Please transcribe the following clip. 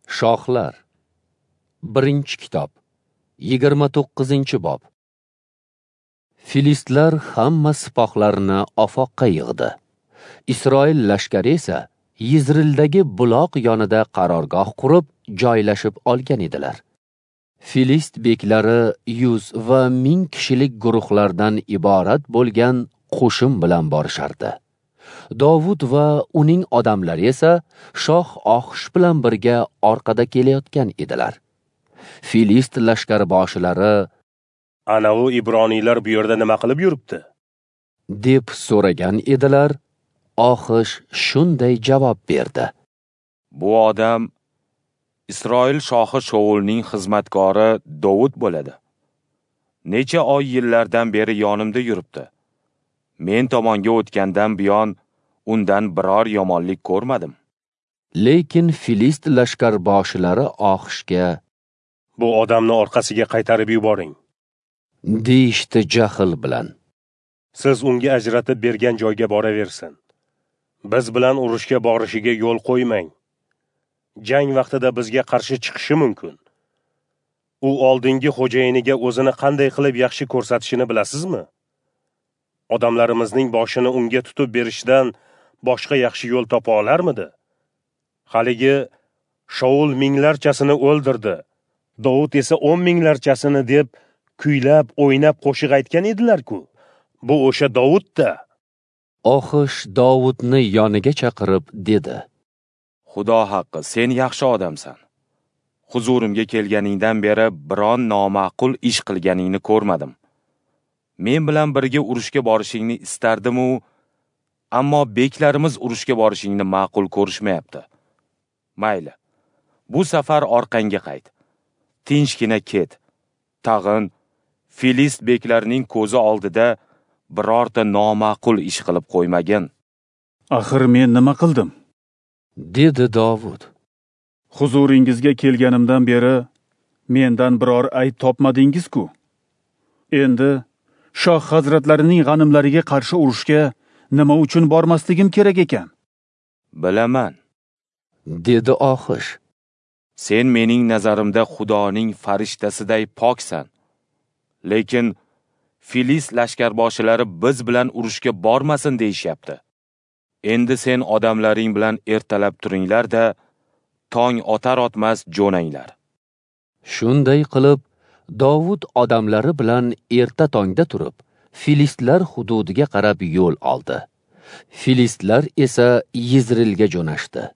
Shohlar 1-kitob 29-bob. Filistlar hamma sipohlarini ofoqqa yig'di. Isroil lashkari esa Yizrildagi buloq yonida qarorgoh qurib joylashib olgan edilar. Filist beklari 100 va 1000 kishilik guruhlardan iborat bo'lgan qo'shin bilan borishardi. Dovud va uning odamlari esa shoh Oxish bilan birga orqada kelayotgan edilar. Filist lashkarboshlari "Ana u ibroniylar bu yerda nima qilib yuribdi?" deb so'ragan edilar. Oxish shunday javob berdi: Bu odam Isroil shohi Shaulning xizmatkori Dovud bo'ladi. Necha oy yillardan beri yonimda yuribdi. Men tomonga o'tgandan buyon undan biror yomonlik ko'rmadim. Lekin Filist lashkarboshlari Oxishga "Bu odamni orqasiga qaytarib yuboring" deyishdi jahl bilan. "Siz unga ajratib bergan joyga boraversin. Biz bilan urushga borishiga yo'l qo'ymang. Jang vaqtida bizga qarshi chiqishi mumkin. U oldingi xo'jayiniga o'zini qanday qilib yaxshi ko'rsatishini bilasizmi? Odamlarimizning boshini unga tutib berishdan boshqa yaxshi yo'l topa olarmidi? Haligi Shaul minglarchasini o'ldirdi, Dovud esa 10 minglarchasini deb kuylab, o'ynab qo'shiq aytgan edilar-ku. Bu o'sha Dovud-da." Oxish Dovudni yoniga chaqirib dedi: Xudo haqqi, sen yaxshi odamsan. Huzurimga kelganingdan beri biron noma'qul ish qilganingni ko'rmadim. Men bilan birga urushga borishingni istardim-u, ammo beklarimiz urushga borishingni ma'qul ko'rishmayapti. Mayli. Bu safar orqangga qayt. Tinchgina ket. Tag'in Filist beklarining ko'zi oldida birorta noma'qul ish qilib qo'ymagin. Axir men nima qildim? dedi Dovud. Huzuringizga kelganimdan beri mendan biror ayb topmadingiz-ku. Endi shoh hazratlarining g'animlariga qarshi urushga nima uchun bormasligim kerak ekan? Bilaman, dedi Oxish. sen mening nazarimda Xudoning farishtasiday poksan. Lekin Filist lashkarboshlari biz bilan urushga bormasin deyishyapti. Endi sen odamlaring bilan ertalab turinglar-da, tong otar-otmas jo'nanglar. Shunday qilib, Dovud odamlari bilan erta tongda turib, Filistlar hududiga qarab yo'l oldi. Filistlar esa Yizrilga jo'nashdi.